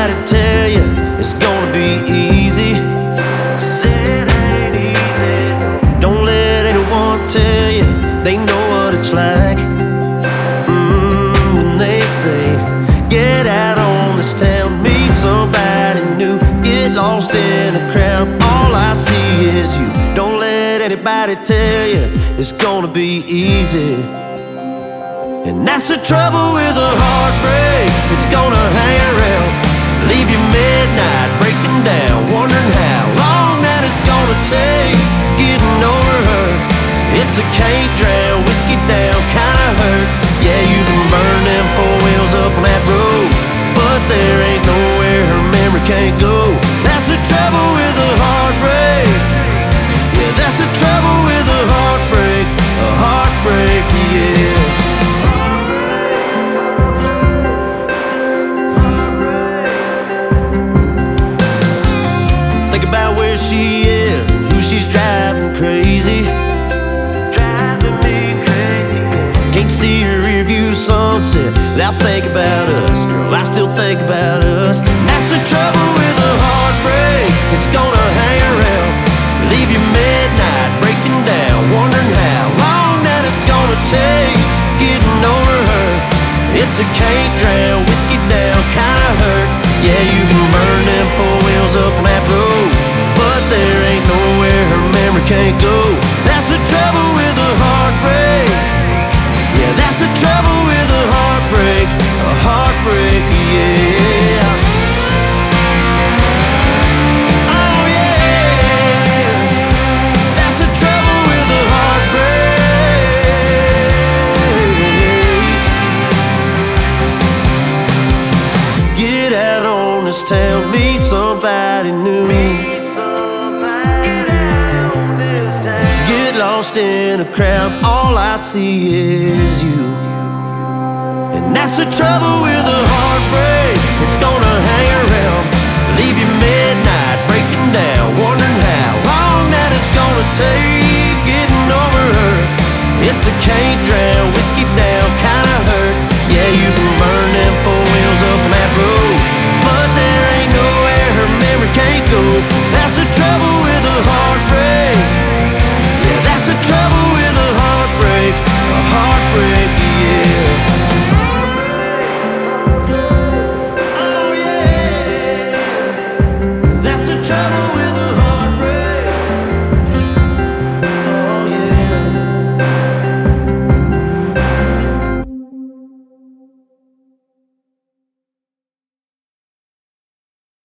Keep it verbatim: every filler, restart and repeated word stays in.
anybody tell you it's gonna be easy. Don't let anyone tell you they know what it's like. Mm, when they say, get out on this town, meet somebody new, get lost in a crowd, all I see is you. Don't let anybody tell you it's gonna be easy. And that's the trouble with a heartbreak, it's gonna hang around, leave you midnight breaking down, wondering how long that it's gonna take getting over her. It's a can't drown, whiskey down kinda hurt. Yeah, you can burn them four wheels up on that road, but there ain't nowhere her memory can't go. That's the trouble with a heartbreak. Yeah, that's the trouble with a heartbreak. A heartbreak, yeah. Think about where she is, who she's driving crazy. Driving me crazy. Can't see her rearview sunset without thinking about us. Girl, I still think about us. That's the trouble with a heartbreak, it's gonna hang around, leave you midnight breaking down, wondering how long that it's gonna take getting over her. It's a can't drown, whiskey down kinda hurt. Yeah, you can burn them four wheels up on that road, but there ain't nowhere her memory can't go. That's the trouble with a heartbreak. Yeah, that's the trouble with a heartbreak. A heartbreak, yeah. Oh yeah, that's the trouble with a heartbreak. Get out on this town, meet somebody new, get lost in a crowd, all I see is you. And that's the trouble with a heartbreak.